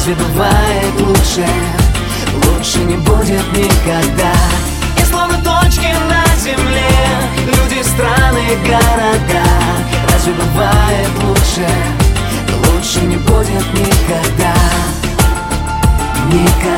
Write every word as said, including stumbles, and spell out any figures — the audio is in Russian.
разве бывает лучше? Лучше не будет никогда. И словно точки на земле, люди, страны, города. Разве бывает лучше? Лучше не будет никогда. Никогда.